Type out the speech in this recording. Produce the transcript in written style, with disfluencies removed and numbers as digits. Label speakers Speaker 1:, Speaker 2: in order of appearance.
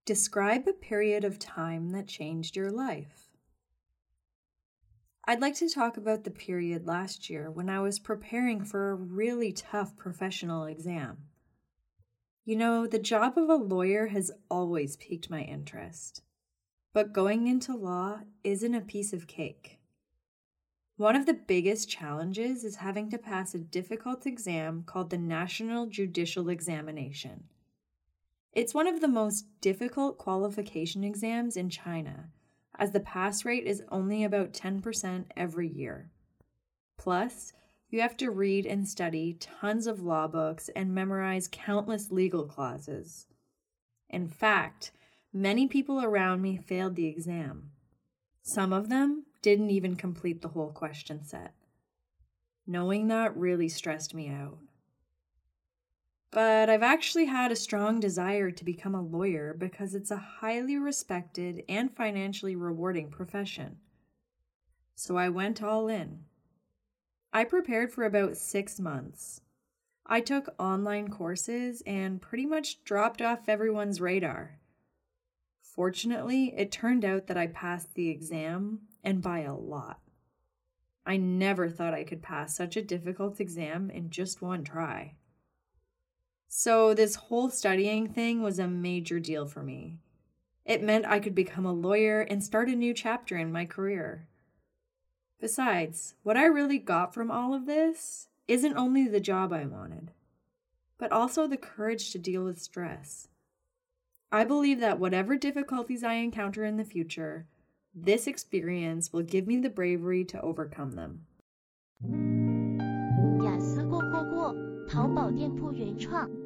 Speaker 1: Describe a period of time that changed your life. I'd like to talk about the period last year when I was preparing for a really tough professional exam. The job of a lawyer has always piqued my interest, but going into law isn't a piece of cake. One of the biggest challenges is having to pass a difficult exam called the National Judicial Examination. It's one of the most difficult qualification exams in China, as the pass rate is only about 10% every year. Plus, you have to read and study tons of law books and memorize countless legal clauses. In fact, many people around me failed the exam. Some of them didn't even complete the whole question set. Knowing that really stressed me out. But I've actually had a strong desire to become a lawyer because it's a highly respected and financially rewarding profession. So I went all in. I prepared for about 6 months. I took online courses and pretty much dropped off everyone's radar. Fortunately, it turned out that I passed the exam, and by a lot. I never thought I could pass such a difficult exam in just one try. So this whole studying thing was a major deal for me. It meant I could become a lawyer and start a new chapter in my career. Besides, what I really got from all of this isn't only the job I wanted, but also the courage to deal with stress. I believe that whatever difficulties I encounter in the future, this experience will give me the bravery to overcome them.
Speaker 2: 雅思过，淘宝店铺原创。